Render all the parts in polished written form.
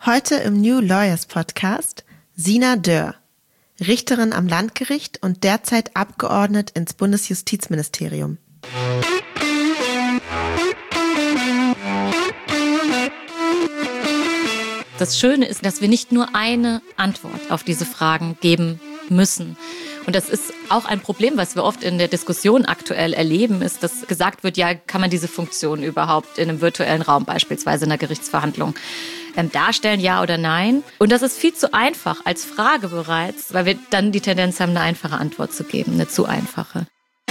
Heute im New Lawyers Podcast Sina Dörr, Richterin am Landgericht und derzeit abgeordnet ins Bundesjustizministerium. Das Schöne ist, dass wir nicht nur eine Antwort auf diese Fragen geben müssen. Und das ist auch ein Problem, was wir oft in der Diskussion aktuell erleben, ist, dass gesagt wird, ja, kann man diese Funktion überhaupt in einem virtuellen Raum, beispielsweise in einer Gerichtsverhandlung, darstellen, ja oder nein? Und das ist viel zu einfach als Frage bereits, weil wir dann die Tendenz haben, eine einfache Antwort zu geben, eine zu einfache.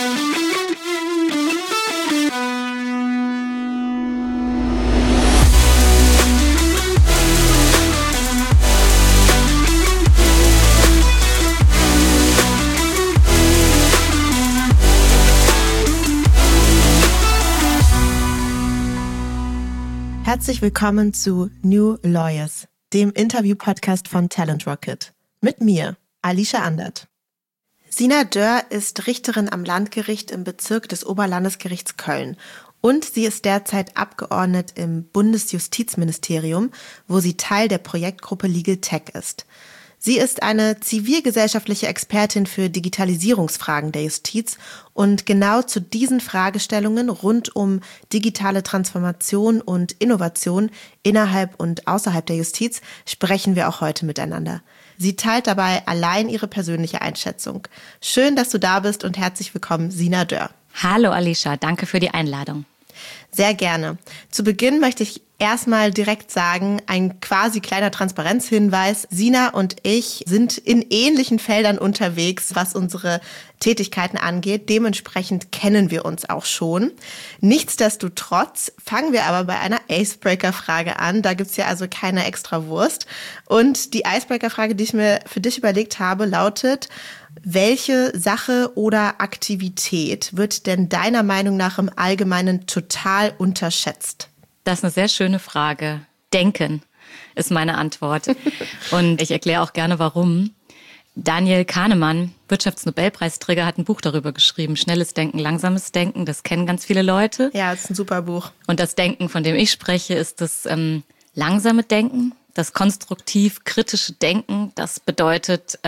Herzlich willkommen zu New Lawyers, dem Interview-Podcast von Talent Rocket. Mit mir, Alicia Andert. Sina Dörr ist Richterin am Landgericht im Bezirk des Oberlandesgerichts Köln und sie ist derzeit abgeordnet im Bundesjustizministerium, wo sie Teil der Projektgruppe Legal Tech ist. Sie ist eine zivilgesellschaftliche Expertin für Digitalisierungsfragen der Justiz und genau zu diesen Fragestellungen rund um digitale Transformation und Innovation innerhalb und außerhalb der Justiz sprechen wir auch heute miteinander. Sie teilt dabei allein ihre persönliche Einschätzung. Schön, dass du da bist und herzlich willkommen, Sina Dörr. Hallo Alicia, danke für die Einladung. Sehr gerne. Zu Beginn möchte ich erstmal direkt sagen, ein quasi kleiner Transparenzhinweis. Sina und ich sind in ähnlichen Feldern unterwegs, was unsere Tätigkeiten angeht. Dementsprechend kennen wir uns auch schon. Nichtsdestotrotz fangen wir aber bei einer Icebreaker-Frage an. Da gibt's ja also keine extra Wurst. Und die Icebreaker-Frage, die ich mir für dich überlegt habe, lautet: Welche Sache oder Aktivität wird denn deiner Meinung nach im Allgemeinen total unterschätzt? Das ist eine sehr schöne Frage. Denken ist meine Antwort. Und ich erkläre auch gerne, warum. Daniel Kahnemann, Wirtschaftsnobelpreisträger, hat ein Buch darüber geschrieben. Schnelles Denken, langsames Denken. Das kennen ganz viele Leute. Ja, das ist ein super Buch. Und das Denken, von dem ich spreche, ist das langsame Denken, das konstruktiv-kritische Denken. Das bedeutet,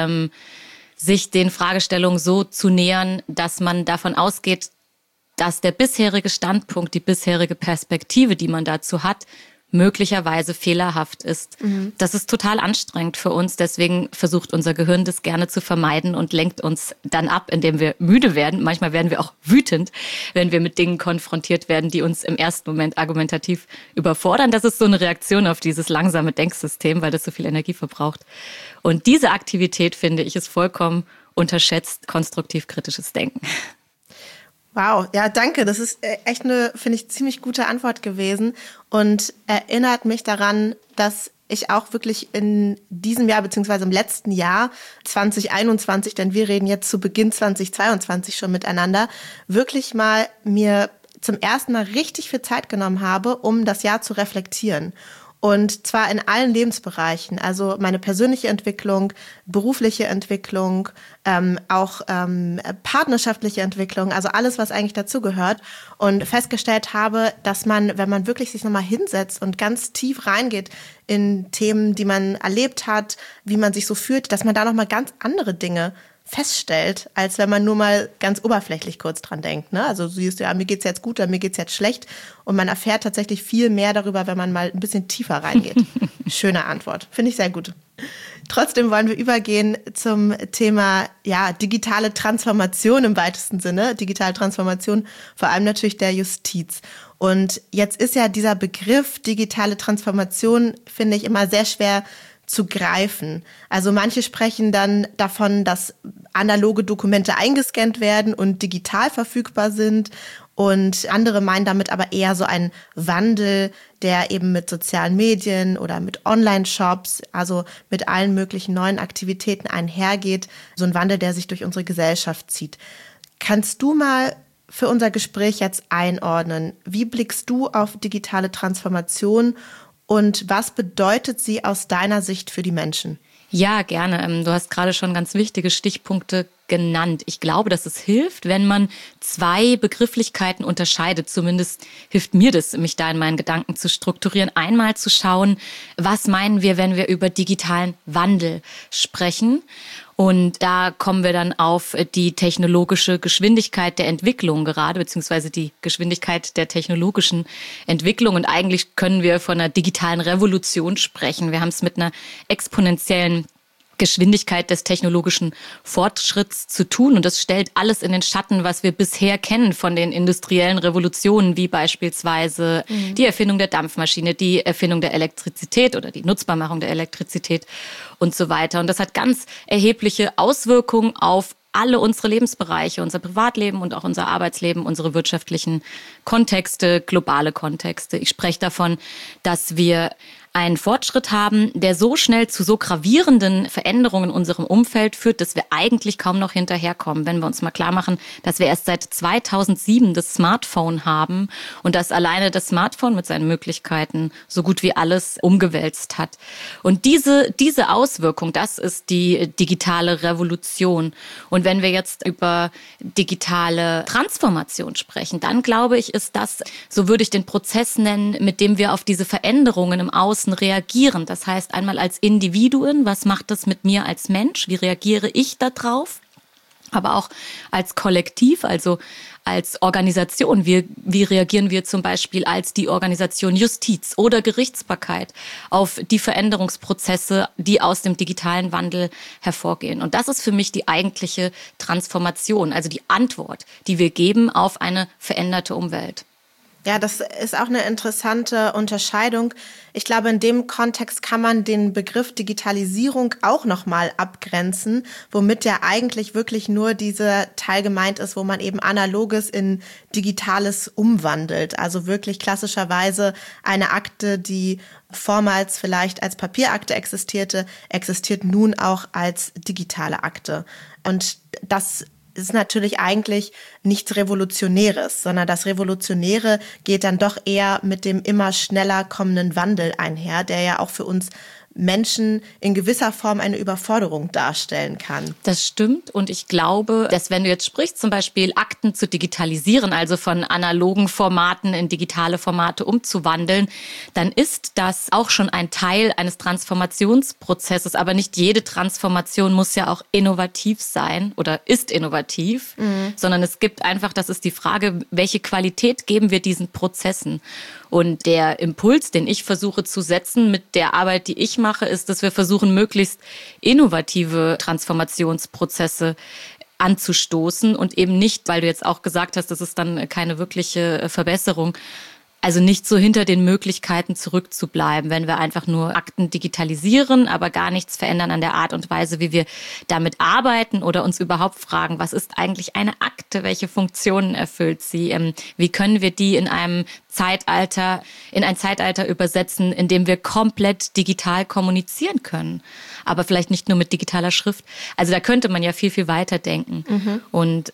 sich den Fragestellungen so zu nähern, dass man davon ausgeht, dass der bisherige Standpunkt, die bisherige Perspektive, die man dazu hat, möglicherweise fehlerhaft ist. Das ist total anstrengend für uns. Deswegen versucht unser Gehirn das gerne zu vermeiden und lenkt uns dann ab, indem wir müde werden. Manchmal werden wir auch wütend, wenn wir mit Dingen konfrontiert werden, die uns im ersten Moment argumentativ überfordern. Das ist so eine Reaktion auf dieses langsame Denksystem, weil das so viel Energie verbraucht. Und diese Aktivität, finde ich, ist vollkommen unterschätzt, konstruktiv-kritisches Denken. Wow, ja, danke. Das ist echt eine, finde ich, ziemlich gute Antwort gewesen und erinnert mich daran, dass ich auch wirklich in diesem Jahr beziehungsweise im letzten Jahr 2021, denn wir reden jetzt zu Beginn 2022 schon miteinander, wirklich mal mir zum ersten Mal richtig viel Zeit genommen habe, um das Jahr zu reflektieren. Und zwar in allen Lebensbereichen, also meine persönliche Entwicklung, berufliche Entwicklung, auch partnerschaftliche Entwicklung, also alles, was eigentlich dazugehört. Und festgestellt habe, dass man, wenn man wirklich sich nochmal hinsetzt und ganz tief reingeht in Themen, die man erlebt hat, wie man sich so fühlt, dass man da nochmal ganz andere Dinge feststellt, als wenn man nur mal ganz oberflächlich kurz dran denkt. Ne? Also du siehst, ja, mir geht's jetzt gut oder mir geht's jetzt schlecht. Und man erfährt tatsächlich viel mehr darüber, wenn man mal ein bisschen tiefer reingeht. Schöne Antwort. Finde ich sehr gut. Trotzdem wollen wir übergehen zum Thema digitale Transformation im weitesten Sinne. Digitale Transformation, vor allem natürlich der Justiz. Und jetzt ist ja dieser Begriff digitale Transformation, finde ich, immer sehr schwer zu greifen. Also manche sprechen dann davon, dass analoge Dokumente eingescannt werden und digital verfügbar sind. Und andere meinen damit aber eher so einen Wandel, der eben mit sozialen Medien oder mit Online-Shops, also mit allen möglichen neuen Aktivitäten einhergeht. So ein Wandel, der sich durch unsere Gesellschaft zieht. Kannst du mal für unser Gespräch jetzt einordnen? Wie blickst du auf digitale Transformation und was bedeutet sie aus deiner Sicht für die Menschen? Ja, gerne. Du hast gerade schon ganz wichtige Stichpunkte genannt. Ich glaube, dass es hilft, wenn man zwei Begrifflichkeiten unterscheidet. Zumindest hilft mir das, mich da in meinen Gedanken zu strukturieren. Einmal zu schauen, was meinen wir, wenn wir über digitalen Wandel sprechen. Und da kommen wir dann auf die technologische Geschwindigkeit der Entwicklung gerade, beziehungsweise die Geschwindigkeit der technologischen Entwicklung. Und eigentlich können wir von einer digitalen Revolution sprechen. Wir haben es mit einer exponentiellen Geschwindigkeit des technologischen Fortschritts zu tun. Und das stellt alles in den Schatten, was wir bisher kennen von den industriellen Revolutionen, wie beispielsweise die Erfindung der Dampfmaschine, die Erfindung der Elektrizität oder die Nutzbarmachung der Elektrizität und so weiter. Und das hat ganz erhebliche Auswirkungen auf alle unsere Lebensbereiche, unser Privatleben und auch unser Arbeitsleben, unsere wirtschaftlichen Kontexte, globale Kontexte. Ich spreche davon, dass wir einen Fortschritt haben, der so schnell zu so gravierenden Veränderungen in unserem Umfeld führt, dass wir eigentlich kaum noch hinterherkommen. Wenn wir uns mal klar machen, dass wir erst seit 2007 das Smartphone haben und dass alleine das Smartphone mit seinen Möglichkeiten so gut wie alles umgewälzt hat. Und diese Auswirkung, das ist die digitale Revolution. Und wenn wir jetzt über digitale Transformation sprechen, dann glaube ich, ist das, so würde ich den Prozess nennen, mit dem wir auf diese Veränderungen im Außen reagieren. Das heißt einmal als Individuen, was macht das mit mir als Mensch? Wie reagiere ich darauf? Aber auch als Kollektiv, also als Organisation. Wie reagieren wir zum Beispiel als die Organisation Justiz oder Gerichtsbarkeit auf die Veränderungsprozesse, die aus dem digitalen Wandel hervorgehen? Und das ist für mich die eigentliche Transformation, also die Antwort, die wir geben auf eine veränderte Umwelt. Ja, das ist auch eine interessante Unterscheidung. Ich glaube, in dem Kontext kann man den Begriff Digitalisierung auch nochmal abgrenzen, womit ja eigentlich wirklich nur dieser Teil gemeint ist, wo man eben Analoges in Digitales umwandelt. Also wirklich klassischerweise eine Akte, die vormals vielleicht als Papierakte existierte, existiert nun auch als digitale Akte. Und das ist natürlich eigentlich nichts Revolutionäres, sondern das Revolutionäre geht dann doch eher mit dem immer schneller kommenden Wandel einher, der ja auch für uns Menschen in gewisser Form eine Überforderung darstellen kann. Das stimmt und ich glaube, dass wenn du jetzt sprichst, zum Beispiel Akten zu digitalisieren, also von analogen Formaten in digitale Formate umzuwandeln, dann ist das auch schon ein Teil eines Transformationsprozesses. Aber nicht jede Transformation muss ja auch innovativ sein oder ist innovativ, sondern es gibt einfach, das ist die Frage, welche Qualität geben wir diesen Prozessen? Und der Impuls, den ich versuche zu setzen mit der Arbeit, die ich mache, ist, dass wir versuchen, möglichst innovative Transformationsprozesse anzustoßen und eben nicht, weil du jetzt auch gesagt hast, das ist dann keine wirkliche Verbesserung, also nicht so hinter den Möglichkeiten zurückzubleiben, wenn wir einfach nur Akten digitalisieren, aber gar nichts verändern an der Art und Weise, wie wir damit arbeiten oder uns überhaupt fragen, was ist eigentlich eine Akte, welche Funktionen erfüllt sie, wie können wir die in ein Zeitalter übersetzen, in dem wir komplett digital kommunizieren können, aber vielleicht nicht nur mit digitaler Schrift. Also da könnte man ja viel, viel weiter denken und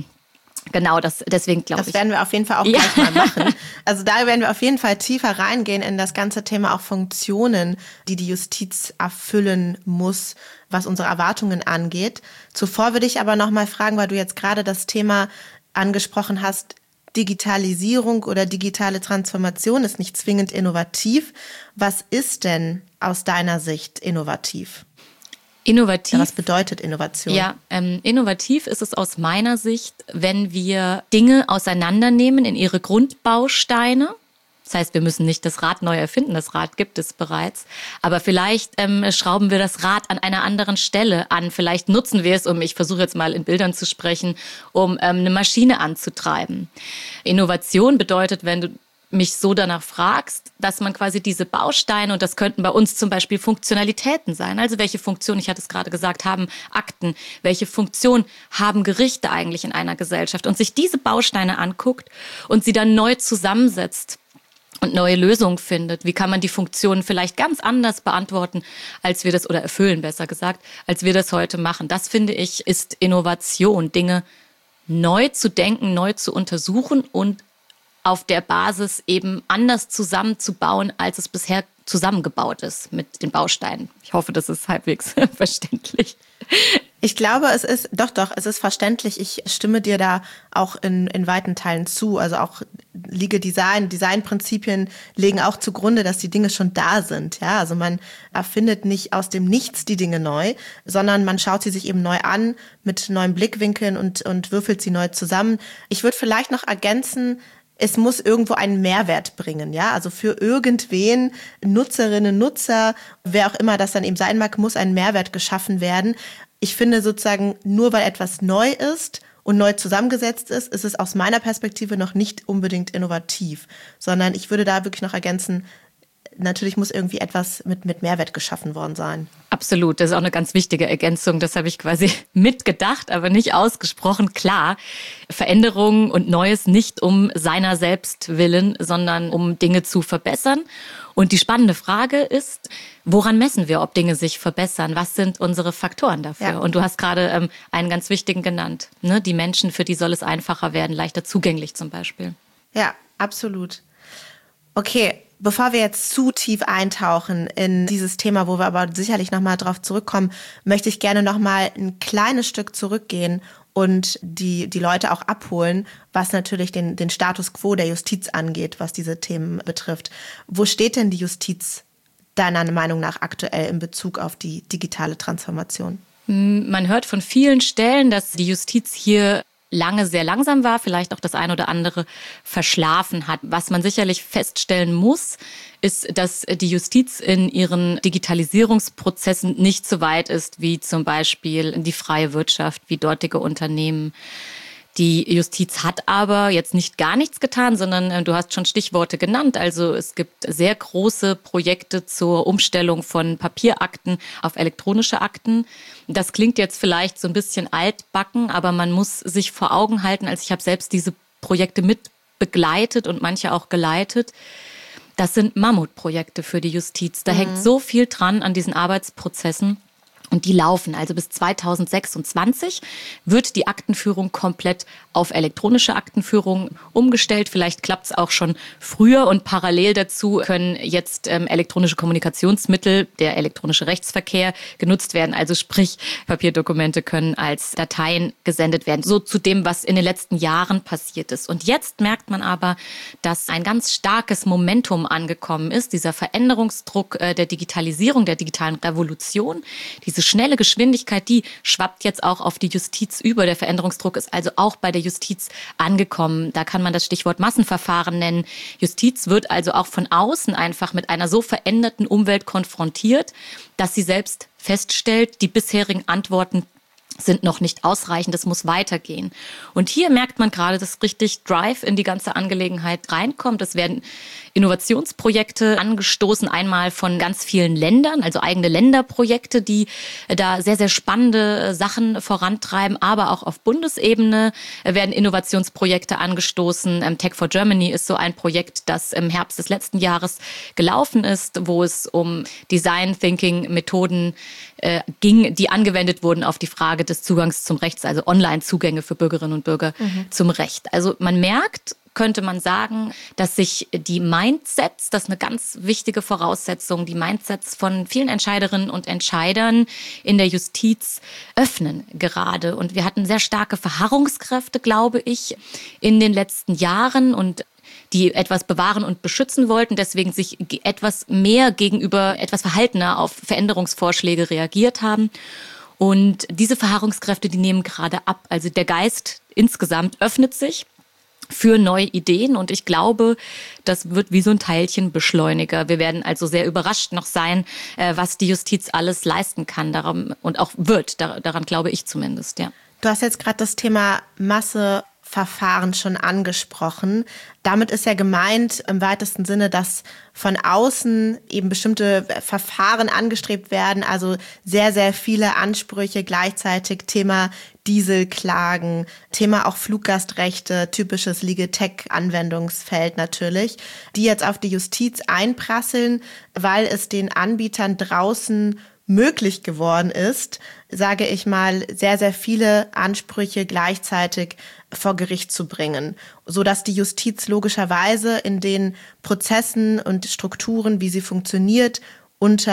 genau, deswegen glaube ich. Das werden wir auf jeden Fall auch gleich mal machen. Also da werden wir auf jeden Fall tiefer reingehen in das ganze Thema auch Funktionen, die die Justiz erfüllen muss, was unsere Erwartungen angeht. Zuvor würde ich aber noch mal fragen, weil du jetzt gerade das Thema angesprochen hast, Digitalisierung oder digitale Transformation ist nicht zwingend innovativ. Was ist denn aus deiner Sicht innovativ? Innovativ. Was bedeutet Innovation? Ja, innovativ ist es aus meiner Sicht, wenn wir Dinge auseinandernehmen in ihre Grundbausteine. Das heißt, wir müssen nicht das Rad neu erfinden, das Rad gibt es bereits. Aber vielleicht schrauben wir das Rad an einer anderen Stelle an. Vielleicht nutzen wir es, ich versuche jetzt mal in Bildern zu sprechen, um eine Maschine anzutreiben. Innovation bedeutet, wenn du mich so danach fragst, dass man quasi diese Bausteine, und das könnten bei uns zum Beispiel Funktionalitäten sein, also welche Funktion, ich hatte es gerade gesagt, haben Akten, welche Funktion haben Gerichte eigentlich in einer Gesellschaft und sich diese Bausteine anguckt und sie dann neu zusammensetzt und neue Lösungen findet. Wie kann man die Funktionen vielleicht ganz anders beantworten, als wir das, oder erfüllen, besser gesagt, als wir das heute machen. Das, finde ich, ist Innovation, Dinge neu zu denken, neu zu untersuchen und auf der Basis eben anders zusammenzubauen, als es bisher zusammengebaut ist mit den Bausteinen. Ich hoffe, das ist halbwegs verständlich. Ich glaube, es ist, es ist verständlich. Ich stimme dir da auch in weiten Teilen zu. Also auch Designprinzipien legen auch zugrunde, dass die Dinge schon da sind. Ja, also man erfindet nicht aus dem Nichts die Dinge neu, sondern man schaut sie sich eben neu an mit neuen Blickwinkeln und würfelt sie neu zusammen. Ich würde vielleicht noch ergänzen, es muss irgendwo einen Mehrwert bringen, ja. Also für irgendwen, Nutzerinnen, Nutzer, wer auch immer das dann eben sein mag, muss ein Mehrwert geschaffen werden. Ich finde sozusagen, nur weil etwas neu ist und neu zusammengesetzt ist, ist es aus meiner Perspektive noch nicht unbedingt innovativ, sondern ich würde da wirklich noch ergänzen, natürlich muss irgendwie etwas mit Mehrwert geschaffen worden sein. Absolut, das ist auch eine ganz wichtige Ergänzung. Das habe ich quasi mitgedacht, aber nicht ausgesprochen. Klar, Veränderungen und Neues nicht um seiner selbst willen, sondern um Dinge zu verbessern. Und die spannende Frage ist, woran messen wir, ob Dinge sich verbessern? Was sind unsere Faktoren dafür? Ja. Und du hast gerade einen ganz wichtigen genannt. Ne? Die Menschen, für die soll es einfacher werden, leichter zugänglich zum Beispiel. Ja, absolut. Okay, bevor wir jetzt zu tief eintauchen in dieses Thema, wo wir aber sicherlich nochmal drauf zurückkommen, möchte ich gerne nochmal ein kleines Stück zurückgehen und die Leute auch abholen, was natürlich den Status quo der Justiz angeht, was diese Themen betrifft. Wo steht denn die Justiz deiner Meinung nach aktuell in Bezug auf die digitale Transformation? Man hört von vielen Stellen, dass die Justiz hier lange sehr langsam war, vielleicht auch das ein oder andere verschlafen hat. Was man sicherlich feststellen muss, ist, dass die Justiz in ihren Digitalisierungsprozessen nicht so weit ist, wie zum Beispiel die freie Wirtschaft, wie dortige Unternehmen. Die Justiz hat aber jetzt nicht gar nichts getan, sondern du hast schon Stichworte genannt. Also es gibt sehr große Projekte zur Umstellung von Papierakten auf elektronische Akten. Das klingt jetzt vielleicht so ein bisschen altbacken, aber man muss sich vor Augen halten, also ich habe selbst diese Projekte mit begleitet und manche auch geleitet. Das sind Mammutprojekte für die Justiz. Da hängt so viel dran an diesen Arbeitsprozessen. Und die laufen. Also bis 2026 wird die Aktenführung komplett auf elektronische Aktenführung umgestellt. Vielleicht klappt es auch schon früher. Und parallel dazu können jetzt elektronische Kommunikationsmittel, der elektronische Rechtsverkehr genutzt werden. Also sprich, Papierdokumente können als Dateien gesendet werden. So zu dem, was in den letzten Jahren passiert ist. Und jetzt merkt man aber, dass ein ganz starkes Momentum angekommen ist. Dieser Veränderungsdruck der Digitalisierung, der digitalen Revolution. Diese schnelle Geschwindigkeit, die schwappt jetzt auch auf die Justiz über. Der Veränderungsdruck ist also auch bei der Justiz angekommen. Da kann man das Stichwort Massenverfahren nennen. Justiz wird also auch von außen einfach mit einer so veränderten Umwelt konfrontiert, dass sie selbst feststellt, die bisherigen Antworten sind noch nicht ausreichend, es muss weitergehen. Und hier merkt man gerade, dass richtig Drive in die ganze Angelegenheit reinkommt. Es werden Innovationsprojekte angestoßen, einmal von ganz vielen Ländern, also eigene Länderprojekte, die da sehr, sehr spannende Sachen vorantreiben, aber auch auf Bundesebene werden Innovationsprojekte angestoßen. Tech for Germany ist so ein Projekt, das im Herbst des letzten Jahres gelaufen ist, wo es um Design Thinking Methoden ging, die angewendet wurden auf die Frage des Zugangs zum Recht, also Online-Zugänge für Bürgerinnen und Bürger zum Recht. Also man merkt, könnte man sagen, dass sich die Mindsets, das ist eine ganz wichtige Voraussetzung, die Mindsets von vielen Entscheiderinnen und Entscheidern in der Justiz öffnen gerade. Und wir hatten sehr starke Verharrungskräfte, glaube ich, in den letzten Jahren und die etwas bewahren und beschützen wollten, deswegen sich etwas mehr gegenüber, etwas verhaltener auf Veränderungsvorschläge reagiert haben. Und diese Verharrungskräfte, die nehmen gerade ab. Also der Geist insgesamt öffnet sich für neue Ideen und ich glaube, das wird wie so ein Teilchenbeschleuniger. Wir werden also sehr überrascht noch sein, was die Justiz alles leisten kann daran, und auch wird. Daran glaube ich zumindest, ja. Du hast jetzt gerade das Thema Masseverfahren schon angesprochen. Damit ist ja gemeint im weitesten Sinne, dass von außen eben bestimmte Verfahren angestrebt werden, also sehr, sehr viele Ansprüche gleichzeitig, Thema Dieselklagen, Thema auch Fluggastrechte, typisches Legal-Tech-Anwendungsfeld natürlich, die jetzt auf die Justiz einprasseln, weil es den Anbietern draußen möglich geworden ist, sage ich mal, sehr, sehr viele Ansprüche gleichzeitig vor Gericht zu bringen, so dass die Justiz logischerweise in den Prozessen und Strukturen, wie sie funktioniert, unter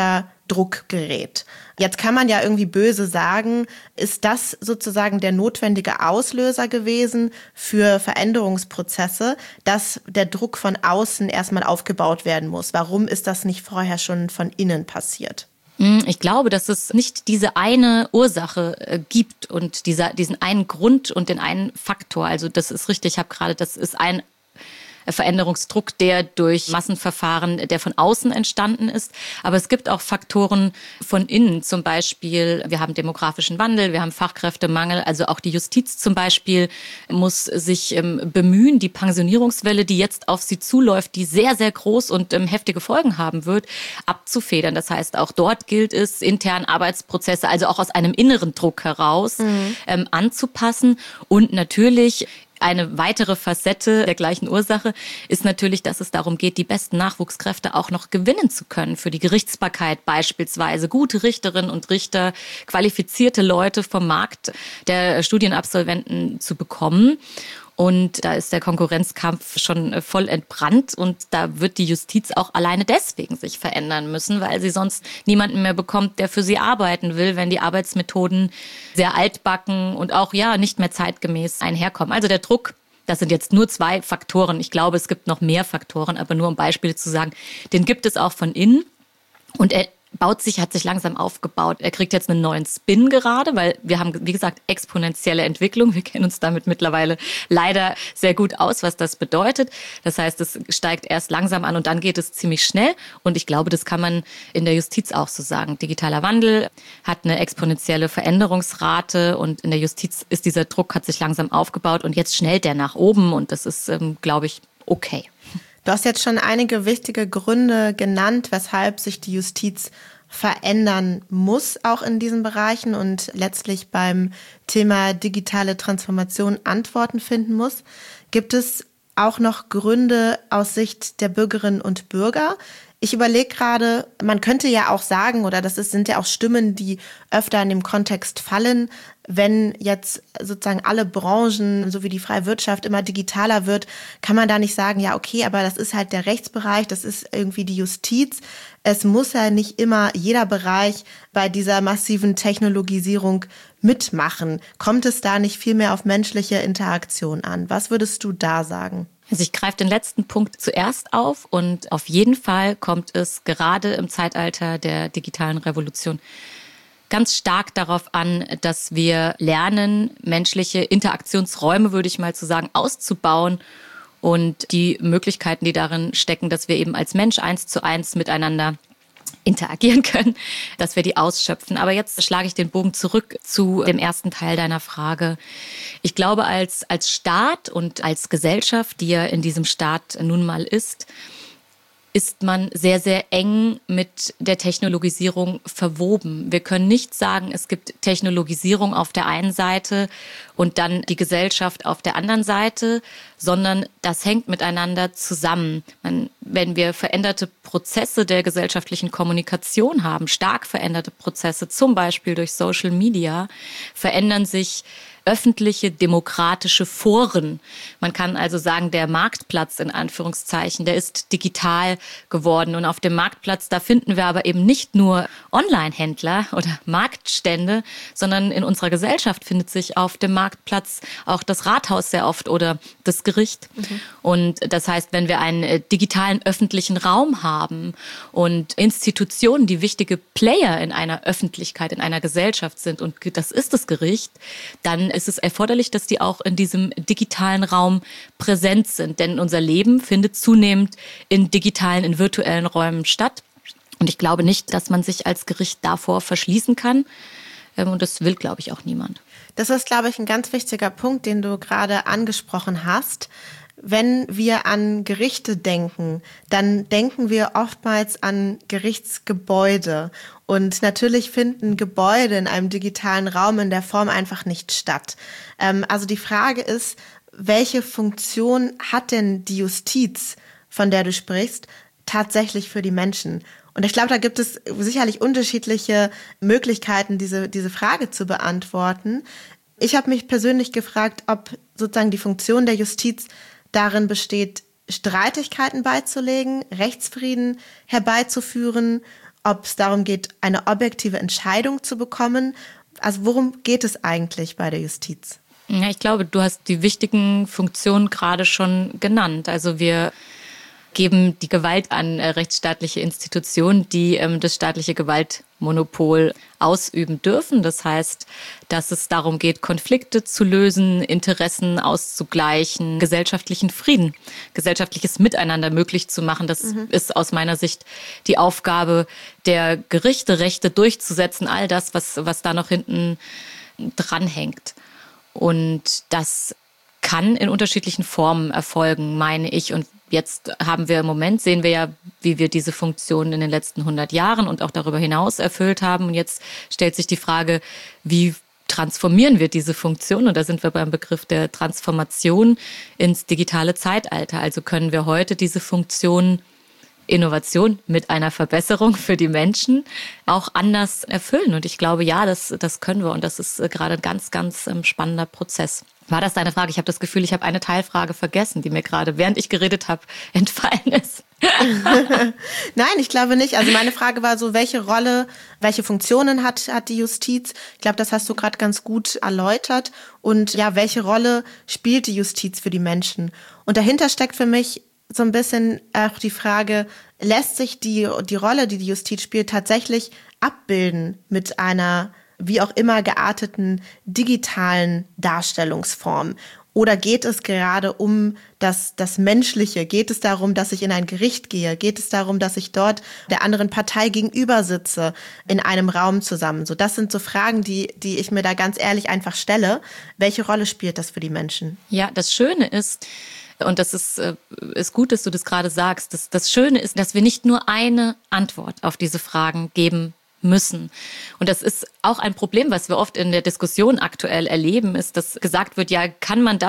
Druck gerät. Jetzt kann man ja irgendwie böse sagen, ist das sozusagen der notwendige Auslöser gewesen für Veränderungsprozesse, dass der Druck von außen erstmal aufgebaut werden muss? Warum ist das nicht vorher schon von innen passiert? Ich glaube, dass es nicht diese eine Ursache gibt und diesen einen Grund und den einen Faktor. Also das ist richtig, das ist ein Veränderungsdruck, der durch Massenverfahren, der von außen entstanden ist. Aber es gibt auch Faktoren von innen. Zum Beispiel, wir haben demografischen Wandel, wir haben Fachkräftemangel. Also auch die Justiz zum Beispiel muss sich bemühen, die Pensionierungswelle, die jetzt auf sie zuläuft, die sehr, sehr groß und heftige Folgen haben wird, abzufedern. Das heißt, auch dort gilt es, intern Arbeitsprozesse, also auch aus einem inneren Druck heraus anzupassen. Und natürlich eine weitere Facette der gleichen Ursache ist natürlich, dass es darum geht, die besten Nachwuchskräfte auch noch gewinnen zu können. Für die Gerichtsbarkeit beispielsweise gute Richterinnen und Richter, qualifizierte Leute vom Markt der Studienabsolventen zu bekommen. Und da ist der Konkurrenzkampf schon voll entbrannt und da wird die Justiz auch alleine deswegen sich verändern müssen, weil sie sonst niemanden mehr bekommt, der für sie arbeiten will, wenn die Arbeitsmethoden sehr altbacken und auch nicht mehr zeitgemäß einherkommen. Also der Druck, das sind jetzt nur 2 Faktoren. Ich glaube, es gibt noch mehr Faktoren, aber nur um Beispiele zu sagen, den gibt es auch von innen und er hat sich langsam aufgebaut. Er kriegt jetzt einen neuen Spin gerade, weil wir haben, wie gesagt, exponentielle Entwicklung. Wir kennen uns damit mittlerweile leider sehr gut aus, was das bedeutet. Das heißt, es steigt erst langsam an und dann geht es ziemlich schnell. Und ich glaube, das kann man in der Justiz auch so sagen. Digitaler Wandel hat eine exponentielle Veränderungsrate und in der Justiz ist dieser Druck, hat sich langsam aufgebaut und jetzt schnellt der nach oben und das ist, glaube ich, okay. Du hast jetzt schon einige wichtige Gründe genannt, weshalb sich die Justiz verändern muss, auch in diesen Bereichen und letztlich beim Thema digitale Transformation Antworten finden muss. Gibt es auch noch Gründe aus Sicht der Bürgerinnen und Bürger? Ich überlege gerade, man könnte ja auch sagen, oder sind ja auch Stimmen, die öfter in dem Kontext fallen, wenn jetzt sozusagen alle Branchen, so wie die freie Wirtschaft, immer digitaler wird, kann man da nicht sagen, ja okay, aber das ist halt der Rechtsbereich, das ist irgendwie die Justiz. Es muss ja nicht immer jeder Bereich bei dieser massiven Technologisierung mitmachen. Kommt es da nicht viel mehr auf menschliche Interaktion an? Was würdest du da sagen? Also ich greife den letzten Punkt zuerst auf und auf jeden Fall kommt es gerade im Zeitalter der digitalen Revolution ganz stark darauf an, dass wir lernen, menschliche Interaktionsräume, würde ich mal so sagen, auszubauen und die Möglichkeiten, die darin stecken, dass wir eben als Mensch 1:1 miteinander interagieren können, dass wir die ausschöpfen. Aber jetzt schlage ich den Bogen zurück zu dem ersten Teil deiner Frage. Ich glaube, als Staat und als Gesellschaft, die ja in diesem Staat nun mal ist man sehr, sehr eng mit der Technologisierung verwoben. Wir können nicht sagen, es gibt Technologisierung auf der einen Seite und dann die Gesellschaft auf der anderen Seite, sondern das hängt miteinander zusammen. Wenn wir veränderte Prozesse der gesellschaftlichen Kommunikation haben, stark veränderte Prozesse, zum Beispiel durch Social Media, verändern sich öffentliche demokratische Foren. Man kann also sagen, der Marktplatz in Anführungszeichen, der ist digital geworden. Und auf dem Marktplatz, da finden wir aber eben nicht nur Online-Händler oder Marktstände, sondern in unserer Gesellschaft findet sich auf dem Marktplatz auch das Rathaus sehr oft oder das Gericht. Und das heißt, wenn wir einen digitalen öffentlichen Raum haben und Institutionen, die wichtige Player in einer Öffentlichkeit, in einer Gesellschaft sind, und das ist das Gericht, dann ist es erforderlich, dass die auch in diesem digitalen Raum präsent sind. Denn unser Leben findet zunehmend in digitalen, in virtuellen Räumen statt. Und ich glaube nicht, dass man sich als Gericht davor verschließen kann. Und das will, glaube ich, auch niemand. Das ist, glaube ich, ein ganz wichtiger Punkt, den du gerade angesprochen hast. Wenn wir an Gerichte denken, dann denken wir oftmals an Gerichtsgebäude. Und natürlich finden Gebäude in einem digitalen Raum in der Form einfach nicht statt. Also die Frage ist, welche Funktion hat denn die Justiz, von der du sprichst, tatsächlich für die Menschen? Und ich glaube, da gibt es sicherlich unterschiedliche Möglichkeiten, diese Frage zu beantworten. Ich habe mich persönlich gefragt, ob sozusagen die Funktion der Justiz darin besteht, Streitigkeiten beizulegen, Rechtsfrieden herbeizuführen ob es darum geht, eine objektive Entscheidung zu bekommen. Also worum geht es eigentlich bei der Justiz? Ja, ich glaube, du hast die wichtigen Funktionen gerade schon genannt. Also wir geben die Gewalt an rechtsstaatliche Institutionen, die das staatliche Gewaltmonopol ausüben dürfen. Das heißt, dass es darum geht, Konflikte zu lösen, Interessen auszugleichen, gesellschaftlichen Frieden, gesellschaftliches Miteinander möglich zu machen. Das ist aus meiner Sicht die Aufgabe der Gerichte, Rechte durchzusetzen, all das, was da noch hinten dranhängt. Und das kann in unterschiedlichen Formen erfolgen, meine ich. Und jetzt sehen wir ja, wie wir diese Funktion in den letzten 100 Jahren und auch darüber hinaus erfüllt haben. Und jetzt stellt sich die Frage, wie transformieren wir diese Funktion? Und da sind wir beim Begriff der Transformation ins digitale Zeitalter. Also können wir heute diese Funktion Innovation mit einer Verbesserung für die Menschen auch anders erfüllen. Und ich glaube, ja, das können wir. Und das ist gerade ein ganz, ganz spannender Prozess. War das deine Frage? Ich habe das Gefühl, ich habe eine Teilfrage vergessen, die mir gerade, während ich geredet habe, entfallen ist. Nein, ich glaube nicht. Also meine Frage war so, welche Rolle, welche Funktionen hat die Justiz? Ich glaube, das hast du gerade ganz gut erläutert. Und ja, welche Rolle spielt die Justiz für die Menschen? Und dahinter steckt für mich so ein bisschen auch die Frage, lässt sich die Rolle, die Justiz spielt, tatsächlich abbilden mit einer wie auch immer gearteten digitalen Darstellungsform? Oder geht es gerade um das Menschliche? Geht es darum, dass ich in ein Gericht gehe? Geht es darum, dass ich dort der anderen Partei gegenüber sitze, in einem Raum zusammen? So, das sind so Fragen, die ich mir da ganz ehrlich einfach stelle. Welche Rolle spielt das für die Menschen? Ja, das Schöne ist, und das ist gut, dass du das gerade sagst, das Schöne ist, dass wir nicht nur eine Antwort auf diese Fragen geben müssen. Und das ist auch ein Problem, was wir oft in der Diskussion aktuell erleben, ist, dass gesagt wird, ja, kann man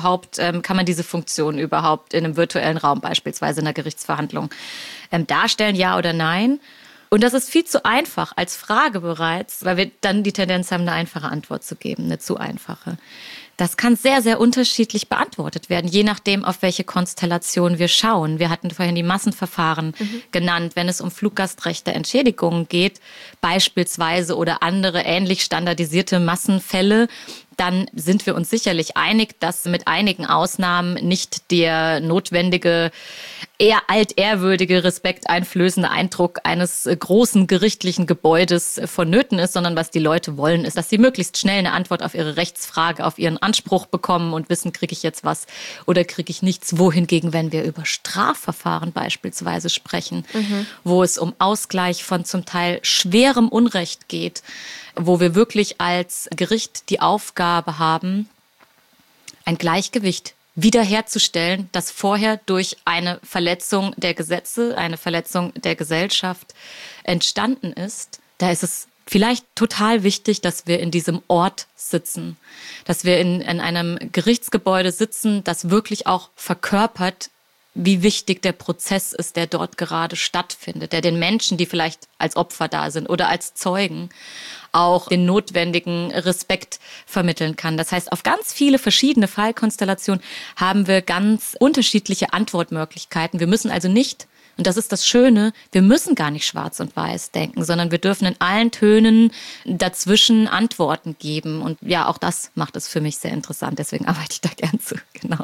diese Funktion überhaupt in einem virtuellen Raum, beispielsweise in einer Gerichtsverhandlung, darstellen, ja oder nein? Und das ist viel zu einfach als Frage bereits, weil wir dann die Tendenz haben, eine einfache Antwort zu geben, eine zu einfache. Das kann sehr, sehr unterschiedlich beantwortet werden, je nachdem, auf welche Konstellation wir schauen. Wir hatten vorhin die Massenverfahren genannt. Wenn es um Fluggastrechte, Entschädigungen geht, beispielsweise, oder andere ähnlich standardisierte Massenfälle, dann sind wir uns sicherlich einig, dass mit einigen Ausnahmen nicht der notwendige, eher altehrwürdige, respekteinflößende Eindruck eines großen gerichtlichen Gebäudes vonnöten ist, sondern was die Leute wollen, ist, dass sie möglichst schnell eine Antwort auf ihre Rechtsfrage, auf ihren Anspruch bekommen und wissen, kriege ich jetzt was oder kriege ich nichts. Wohingegen, wenn wir über Strafverfahren beispielsweise sprechen, wo es um Ausgleich von zum Teil schwerem Unrecht geht, wo wir wirklich als Gericht die Aufgabe haben, ein Gleichgewicht wiederherzustellen, das vorher durch eine Verletzung der Gesetze, eine Verletzung der Gesellschaft entstanden ist. Da ist es vielleicht total wichtig, dass wir in diesem Ort sitzen, dass wir in einem Gerichtsgebäude sitzen, das wirklich auch verkörpert, wie wichtig der Prozess ist, der dort gerade stattfindet, der den Menschen, die vielleicht als Opfer da sind oder als Zeugen, auch den notwendigen Respekt vermitteln kann. Das heißt, auf ganz viele verschiedene Fallkonstellationen haben wir ganz unterschiedliche Antwortmöglichkeiten. Wir müssen also nicht, und das ist das Schöne, wir müssen gar nicht schwarz und weiß denken, sondern wir dürfen in allen Tönen dazwischen Antworten geben. Und ja, auch das macht es für mich sehr interessant. Deswegen arbeite ich da gern zu. Genau.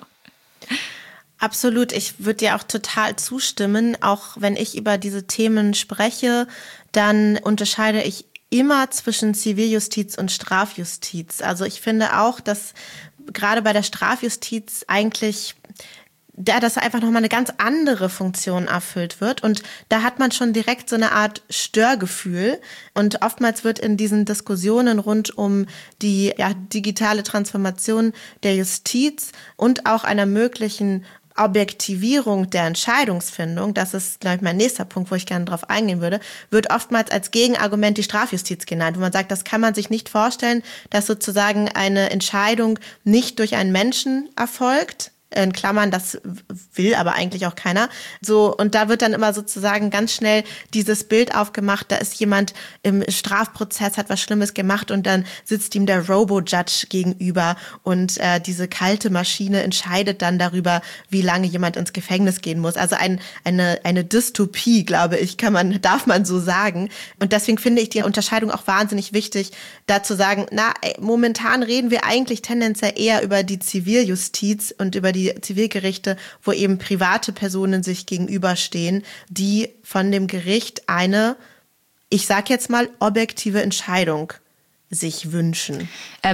Absolut, ich würde dir auch total zustimmen. Auch wenn ich über diese Themen spreche, dann unterscheide ich immer zwischen Ziviljustiz und Strafjustiz. Also ich finde auch, dass gerade bei der Strafjustiz eigentlich das einfach nochmal eine ganz andere Funktion erfüllt wird. Und da hat man schon direkt so eine Art Störgefühl. Und oftmals wird in diesen Diskussionen rund um die digitale Transformation der Justiz und auch einer möglichen Objektivierung der Entscheidungsfindung, das ist, glaube ich, mein nächster Punkt, wo ich gerne drauf eingehen würde, wird oftmals als Gegenargument die Strafjustiz genannt, wo man sagt, das kann man sich nicht vorstellen, dass sozusagen eine Entscheidung nicht durch einen Menschen erfolgt, in Klammern, das will aber eigentlich auch keiner. So, und da wird dann immer sozusagen ganz schnell dieses Bild aufgemacht, da ist jemand im Strafprozess, hat was Schlimmes gemacht und dann sitzt ihm der Robo-Judge gegenüber und diese kalte Maschine entscheidet dann darüber, wie lange jemand ins Gefängnis gehen muss. Also eine Dystopie, glaube ich, darf man so sagen. Und deswegen finde ich die Unterscheidung auch wahnsinnig wichtig, da zu sagen, momentan reden wir eigentlich tendenziell eher über die Ziviljustiz und über die Zivilgerichte, wo eben private Personen sich gegenüberstehen, die von dem Gericht eine, ich sag jetzt mal, objektive Entscheidung sich wünschen.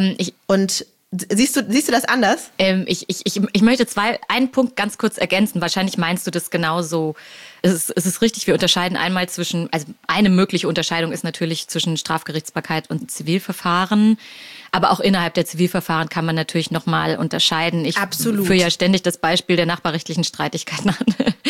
Und siehst du das anders? Ich möchte einen Punkt ganz kurz ergänzen. Wahrscheinlich meinst du das genauso. Es ist richtig, wir unterscheiden einmal also eine mögliche Unterscheidung ist natürlich zwischen Strafgerichtsbarkeit und Zivilverfahren. Aber auch innerhalb der Zivilverfahren kann man natürlich nochmal unterscheiden. Ich führe ja ständig das Beispiel der nachbarrechtlichen Streitigkeiten an.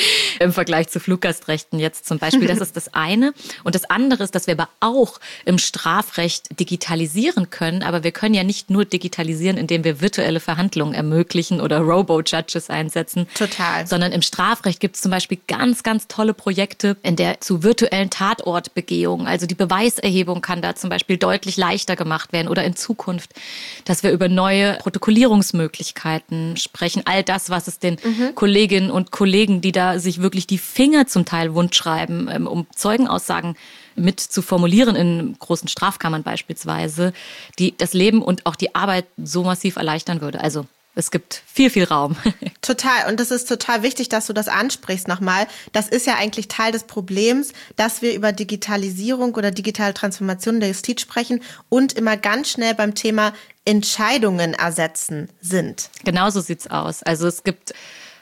Im Vergleich zu Fluggastrechten jetzt zum Beispiel. Das ist das eine. Und das andere ist, dass wir aber auch im Strafrecht digitalisieren können. Aber wir können ja nicht nur digitalisieren, indem wir virtuelle Verhandlungen ermöglichen oder Robo-Judges einsetzen. Total. Sondern im Strafrecht gibt es zum Beispiel ganz, ganz tolle Projekte, in der zu virtuellen Tatortbegehungen, also die Beweiserhebung kann da zum Beispiel deutlich leichter gemacht werden oder in Zukunft, dass wir über neue Protokollierungsmöglichkeiten sprechen. All das, was es den Kolleginnen und Kollegen, die da sich wirklich die Finger zum Teil wund schreiben, um Zeugenaussagen mit zu formulieren in großen Strafkammern beispielsweise, die das Leben und auch die Arbeit so massiv erleichtern würde. Also es gibt viel, viel Raum. Total. Und das ist total wichtig, dass du das ansprichst nochmal. Das ist ja eigentlich Teil des Problems, dass wir über Digitalisierung oder digitale Transformation der Justiz sprechen und immer ganz schnell beim Thema Entscheidungen ersetzen sind. Genau so sieht's aus. Also es gibt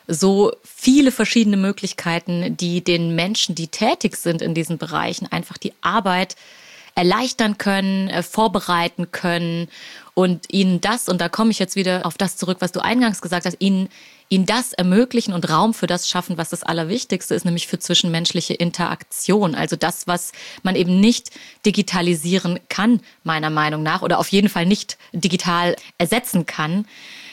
so viele verschiedene Möglichkeiten, die den Menschen, die tätig sind in diesen Bereichen, einfach die Arbeit erleichtern können, vorbereiten können und ihnen das, und da komme ich jetzt wieder auf das zurück, was du eingangs gesagt hast, ihnen das ermöglichen und Raum für das schaffen, was das Allerwichtigste ist, nämlich für zwischenmenschliche Interaktion. Also das, was man eben nicht digitalisieren kann, meiner Meinung nach, oder auf jeden Fall nicht digital ersetzen kann.